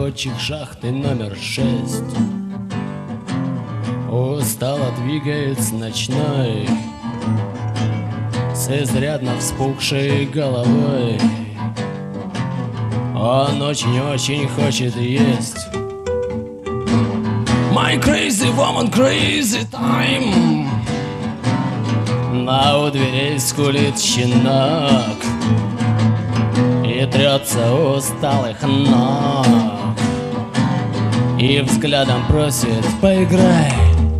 Проходчик шахты номер 6 устало двигается ночной, с изрядно вспухшей головой. Он очень-очень хочет есть. My crazy woman, crazy time. На у дверей скулит щенок и трется усталых ног, и взглядом просит: поиграй.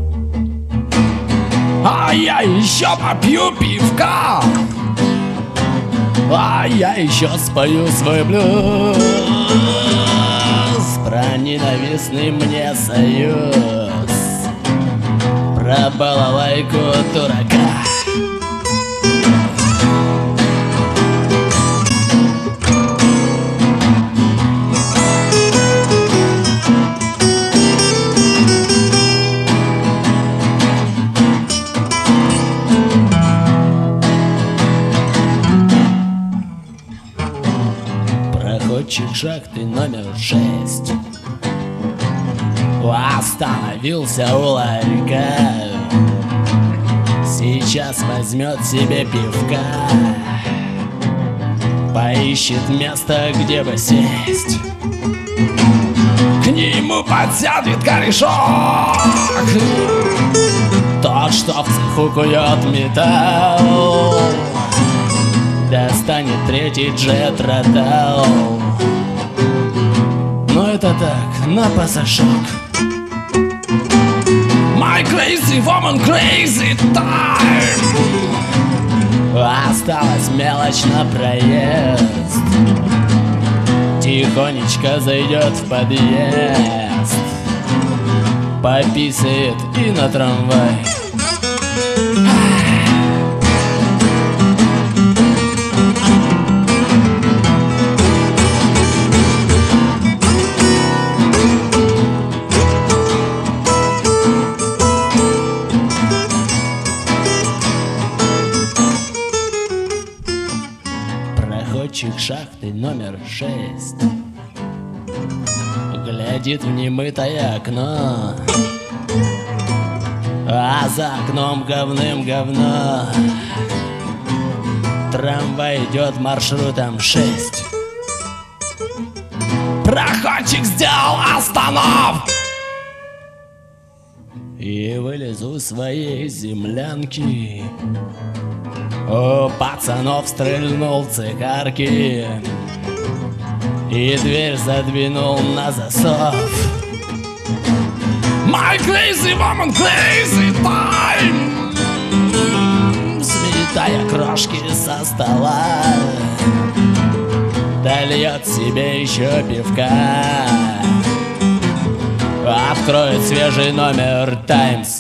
А я еще попью пивка, а я еще спою свой блюз про ненавистный мне союз, про балалайку дурака. Проходчик шахты номер 6 остановился у ларька. Сейчас возьмет себе пивка, поищет место, где бы сесть. К нему подсядет корешок, тот, что в цеху кует металл, достанет третий джет-ротал. Но это так, на пасашок. My crazy woman, crazy time. Осталась мелочь на проезд, тихонечко зайдет в подъезд, пописает и на трамвай. Проходчик шахты номер 6 глядит в немытое окно, а за окном говным говно. Трамвай идет маршрутом 6. Проходчик сделал останов и вылезу из своей землянки. У пацанов стрельнул цигарки и дверь задвинул на засов. My crazy woman, crazy time. Сметая крошки со стола, дольет себе еще пивка, откроет свежий номер Times.